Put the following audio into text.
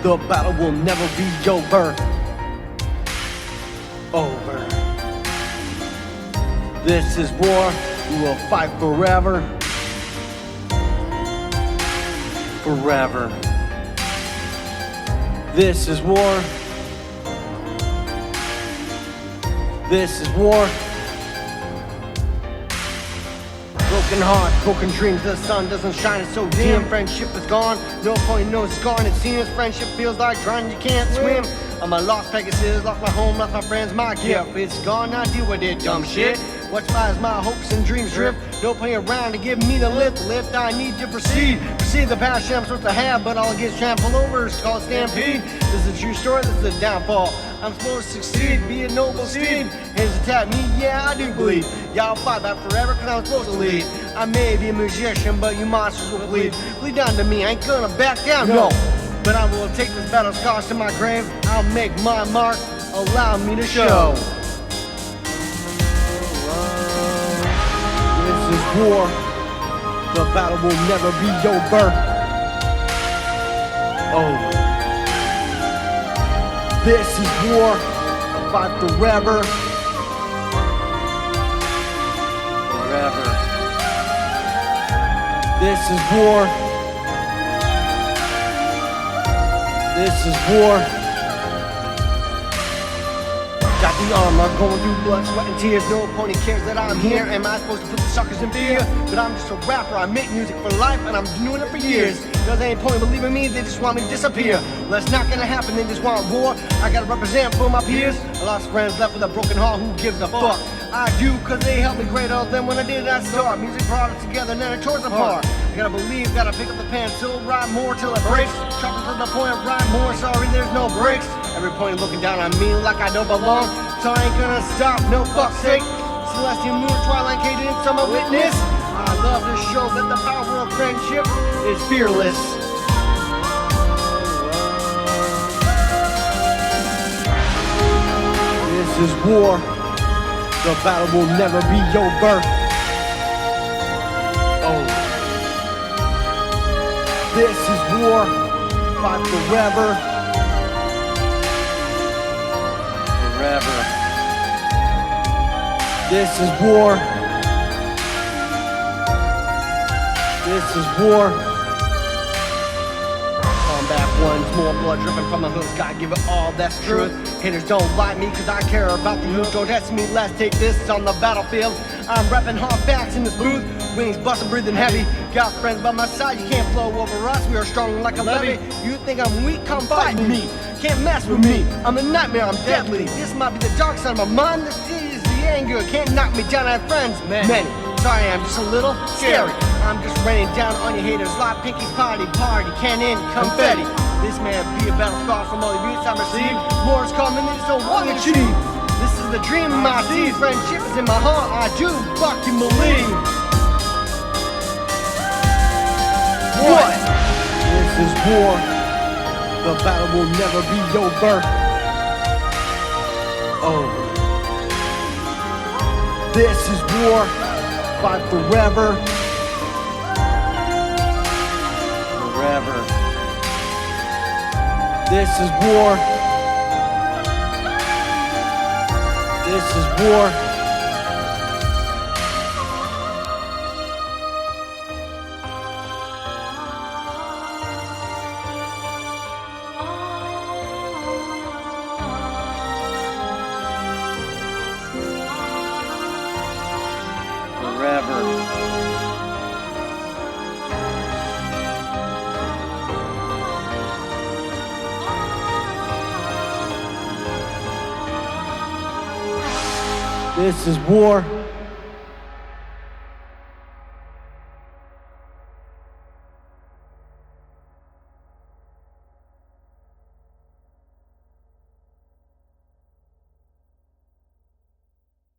The battle will never be over. Over. This is war. We will fight forever. Forever. This is war. This is war. Broken heart, broken dreams, the sun doesn't shine, it's so dim. Friendship is gone, no point, no scar. And it seems friendship feels like drowning, you can't swim. I'm a lost Pegasus, lost my home, lost my friends, my gift. It's gone, I deal with it, dumb shit. Watch as my hopes and dreams drift. No playing around to give me the lift I need to proceed. Proceed the passion I'm supposed to have, but all it gets trampled over. It's called stampede. This is a true story, this is a downfall. I'm supposed to succeed, be a noble steed. Hands attack me, yeah, I do bleed. Y'all fight back forever, cause I'm supposed to lead. I may be a magician, but you monsters will bleed. Bleed down to me, I ain't gonna back down, no. But I will take this battle scars to my grave. I'll make my mark, allow me to show. This is war. The battle will never be over. Oh. This is war. Fight forever. Forever. This is war. This is war. Got the armor, going through blood, sweat, and tears. No opponent cares that I'm here. Am I supposed to put the suckers in fear? But I'm just a rapper, I make music for life, and I'm doing it for years. Cause they ain't point believing me, they just want me to disappear. Well, that's not gonna happen, they just want war. I gotta represent for my peers. I lost friends, left with a broken heart, who gives a fuck? I do, cause they helped me greater than when I did not start. Music brought us together, now it tore us apart. I gotta believe, gotta pick up the pencil, write more till it breaks. Sharpen to the point, write more, sorry there's no breaks. Every point looking down on me like I don't belong. So I ain't gonna stop, no fuck's sake. Celestial moon, twilight cadence, I'm a witness. I love to show that the power of friendship is fearless. This is war. The battle will never be over. Oh. This is war. Fight forever. Forever. This is war. This is war. Combat ones, more blood dripping from my hooves. Gotta give it all, that's truth. Haters don't like me cause I care about the youth. Don't test me, let's take this on the battlefield. I'm repping hard facts in this booth. Wings bustin', breathing heavy. Got friends by my side, you can't flow over us. We are strong like a levee. You think I'm weak? Come fight me. Can't mess with me. I'm a nightmare, I'm deadly. This might be the dark side of my mind. This is the anger. Can't knock me down, I have friends. Many. Sorry, I'm just a little scary. I'm just raining down on your haters like Pinky's party. Cannon, confetti. This may be a battle scar from all the abuse I received. More is coming, they just don't want to achieve. This is the dream I see. Friendship is in my heart, I do fucking believe. What? This is war. The battle will never be over. Oh. This is war. Fight forever. Forever. This is war. This is war. Forever. This is war.